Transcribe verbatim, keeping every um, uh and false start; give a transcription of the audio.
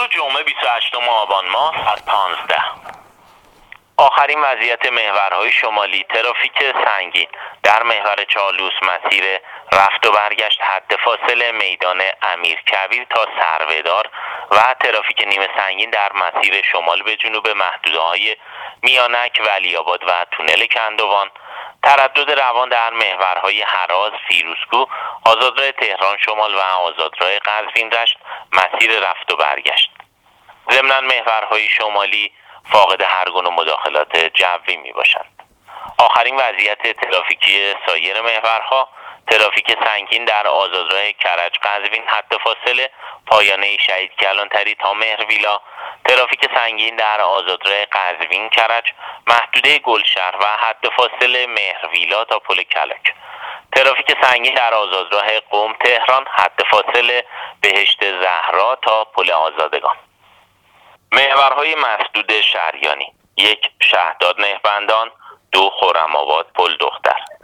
امروز جمعه بیست و هشتم آبان ماه ساعت پانزده. آخرین وضعیت محورهای شمالی: ترافیک سنگین در محور چالوس مسیر رفت و برگشت حد فاصله میدان امیرکبیر تا سروه‌دار و ترافیک نیمه سنگین در مسیر شمال به جنوب محدوده‌های میانک، ولی‌آباد و تونل کندوان. تردد روان در محورهای هراز، فیروزکوه، آزادراه تهران شمال و آزادراه قزوین رشت مسیر رفت و برگشت. ضمناً محورهای شمالی فاقد هر گونه مداخلات جوی می باشند. آخرین وضعیت ترافیکی سایر محورها: ترافیک سنگین در آزادراه کرج قزوین حد فاصله پایانه شهید کلانتری تا مهرویلا، ترافیک سنگین در آزادراه قزوین کرج محدوده گلشهر و حد فاصله مهرویلا تا پل کلک، ترافیک سنگین در آزادراه قم تهران حد فاصله بهشت زهرا تا پل آزادگان. محورهای مسدود شریانی: یک شهداد نهبندان، دو خرم‌آباد پل دختر.